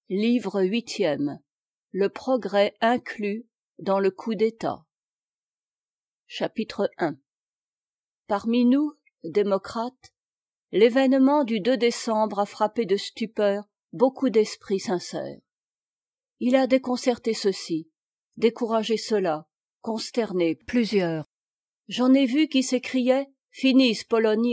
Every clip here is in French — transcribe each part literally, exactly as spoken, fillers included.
Livre huitième. Le progrès inclus dans le coup d'État. Chapitre un. Parmi nous, démocrates, l'événement du deux décembre a frappé de stupeur beaucoup d'esprits sincères. Il a déconcerté ceux-ci, découragé ceux-là, consterné plusieurs. J'en ai vu qui s'écriaient « Finis Poloniae ».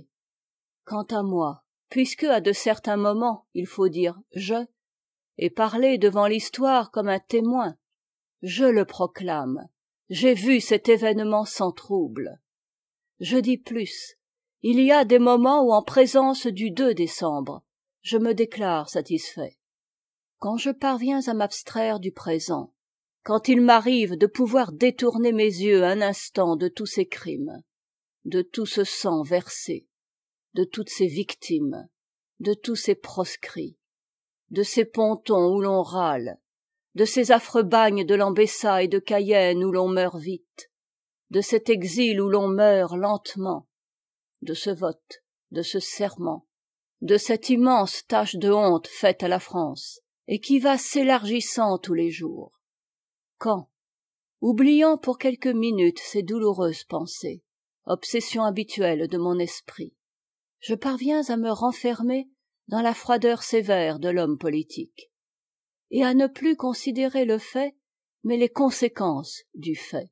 Quant à moi, puisque à de certains moments il faut dire « je », et parler devant l'histoire comme un témoin, je le proclame, j'ai vu cet événement sans trouble. Je dis plus, il y a des moments où en présence du deux décembre, je me déclare satisfait. Quand je parviens à m'abstraire du présent, quand il m'arrive de pouvoir détourner mes yeux un instant de tous ces crimes, de tout ce sang versé, de toutes ces victimes, de tous ces proscrits, de ces pontons où l'on râle, de ces affreux bagnes de Lambessa et de Cayenne où l'on meurt vite, de cet exil où l'on meurt lentement, de ce vote, de ce serment, de cette immense tache de honte faite à la France, et qui va s'élargissant tous les jours. Quand, oubliant pour quelques minutes ces douloureuses pensées, obsession habituelle de mon esprit, je parviens à me renfermer dans la froideur sévère de l'homme politique, et à ne plus considérer le fait, mais les conséquences du fait.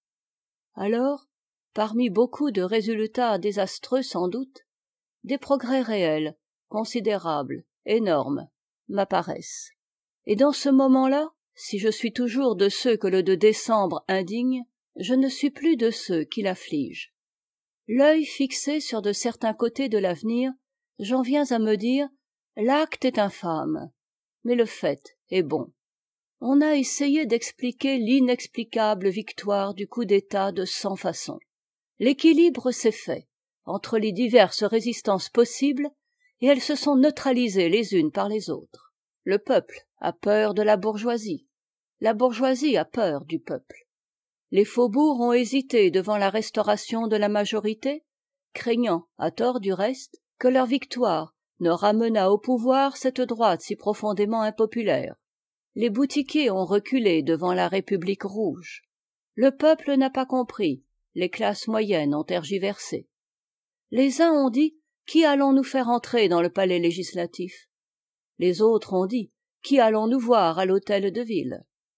Alors, parmi beaucoup de résultats désastreux sans doute, des progrès réels, considérables, énormes, m'apparaissent. Et dans ce moment-là, si je suis toujours de ceux que le deux décembre indigne, je ne suis plus de ceux qui l'affligent. L'œil fixé sur de certains côtés de l'avenir, j'en viens à me dire, l'acte est infâme, mais le fait est bon. On a essayé d'expliquer l'inexplicable victoire du coup d'État de cent façons. L'équilibre s'est fait entre les diverses résistances possibles et elles se sont neutralisées les unes par les autres. Le peuple a peur de la bourgeoisie. La bourgeoisie a peur du peuple. Les faubourgs ont hésité devant la restauration de la majorité, craignant, à tort du reste, que leur victoire ne ramenât au pouvoir cette droite si profondément impopulaire. Les boutiquiers ont reculé devant la République rouge. Le peuple n'a pas compris, les classes moyennes ont tergiversé. Les uns ont dit, qui allons-nous faire entrer dans le palais législatif? Les autres ont dit, qui allons-nous voir à l'hôtel de ville?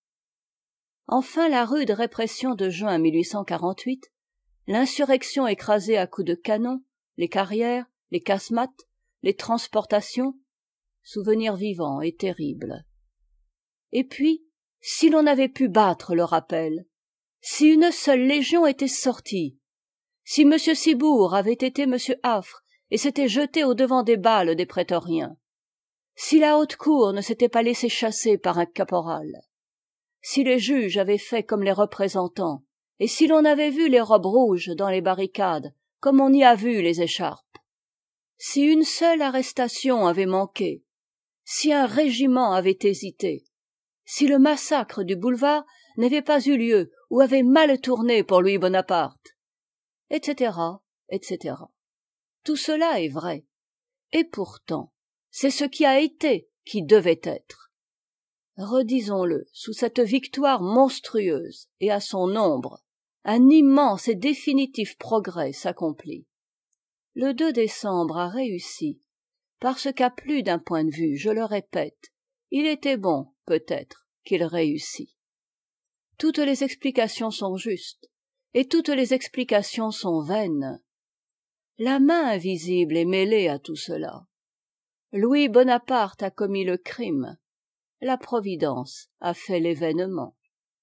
Enfin, la rude répression de juin mille huit cent quarante-huit, l'insurrection écrasée à coups de canon, les carrières, les casemates, les transportations, souvenir vivant et terrible. Et puis, si l'on avait pu battre le rappel, si une seule légion était sortie, si M. Ciboure avait été M. Affre et s'était jeté au-devant des balles des prétoriens, si la haute cour ne s'était pas laissée chasser par un caporal, si les juges avaient fait comme les représentants, et si l'on avait vu les robes rouges dans les barricades, comme on y a vu les écharpes, si une seule arrestation avait manqué, si un régiment avait hésité, si le massacre du boulevard n'avait pas eu lieu ou avait mal tourné pour Louis Bonaparte, et cetera, et cetera. Tout cela est vrai. Et pourtant, c'est ce qui a été qui devait être. Redisons-le, sous cette victoire monstrueuse et à son ombre, un immense et définitif progrès s'accomplit. Le deux décembre a réussi, parce qu'à plus d'un point de vue, je le répète, il était bon, peut-être, qu'il réussit. Toutes les explications sont justes, et toutes les explications sont vaines. La main invisible est mêlée à tout cela. Louis Bonaparte a commis le crime. La Providence a fait l'événement.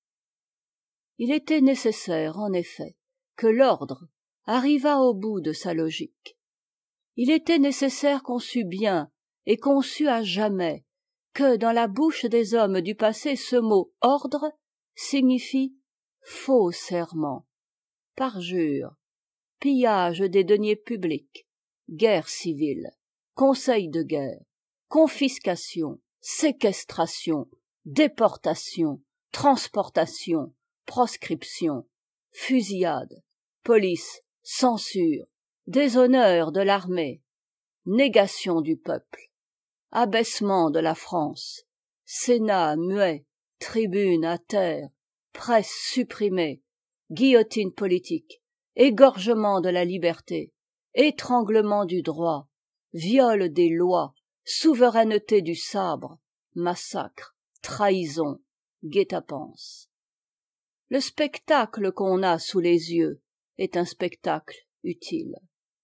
Il était nécessaire, en effet, que l'ordre arrivât au bout de sa logique. Il était nécessaire qu'on sût bien, et qu'on sût à jamais, que dans la bouche des hommes du passé ce mot « ordre » signifie faux serment, parjure, pillage des deniers publics, guerre civile, conseil de guerre, confiscation, séquestration, déportation, transportation, proscription, fusillade, police, censure, déshonneur de l'armée, négation du peuple, abaissement de la France, Sénat muet, tribune à terre, presse supprimée, guillotine politique, égorgement de la liberté, étranglement du droit, viol des lois, souveraineté du sabre, massacre, trahison, guet-apens. Le spectacle qu'on a sous les yeux est un spectacle utile.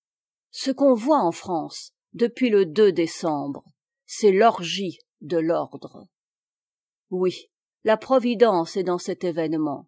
Ce qu'on voit en France depuis le deux décembre, c'est l'orgie de l'ordre. Oui, la Providence est dans cet événement.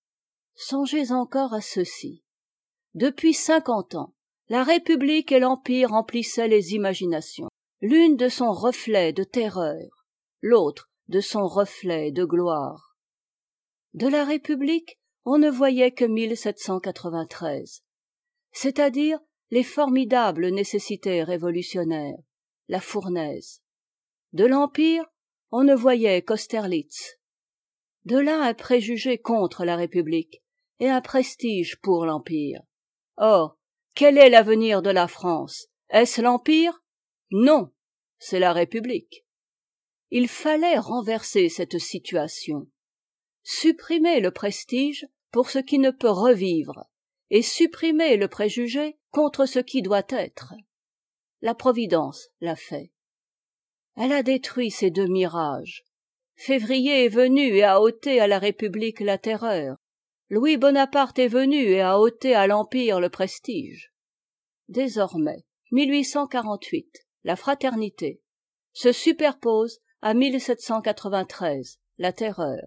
Songez encore à ceci. Depuis cinquante ans, la République et l'Empire remplissaient les imaginations, l'une de son reflet de terreur, l'autre de son reflet de gloire. De la République, on ne voyait que mille sept cent quatre-vingt-treize, c'est-à-dire les formidables nécessités révolutionnaires, la fournaise. De l'Empire, on ne voyait qu'Austerlitz. De là un préjugé contre la République et un prestige pour l'Empire. Or, quel est l'avenir de la France? Est-ce l'Empire? Non, c'est la République. Il fallait renverser cette situation, supprimer le prestige pour ce qui ne peut revivre, et supprimer le préjugé contre ce qui doit être. La Providence l'a fait. Elle a détruit ces deux mirages. Février est venu et a ôté à la République la terreur. Louis Bonaparte est venu et a ôté à l'Empire le prestige. Désormais, mille huit cent quarante-huit, la fraternité, se superpose à mille sept cent quatre-vingt-treize, la terreur.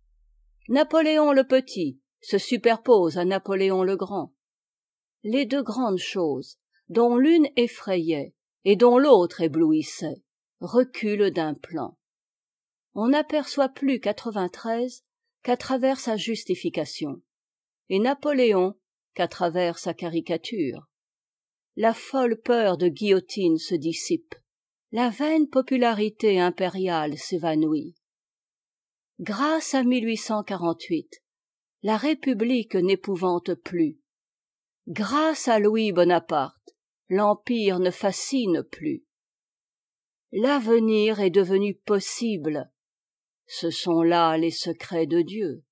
Napoléon le Petit se superpose à Napoléon le Grand. Les deux grandes choses, dont l'une effrayait et dont l'autre éblouissait, reculent d'un plan. On n'aperçoit plus quatre-vingt-treize qu'à travers sa justification, et Napoléon qu'à travers sa caricature. La folle peur de guillotine se dissipe, la vaine popularité impériale s'évanouit. Grâce à mille huit cent quarante-huit, la République n'épouvante plus. Grâce à Louis Bonaparte, l'Empire ne fascine plus. L'avenir est devenu possible. Ce sont là les secrets de Dieu.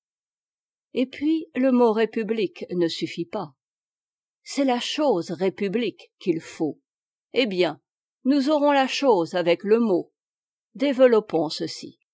Et puis, le mot République ne suffit pas. C'est la chose République qu'il faut. Eh bien, nous aurons la chose avec le mot. Développons ceci.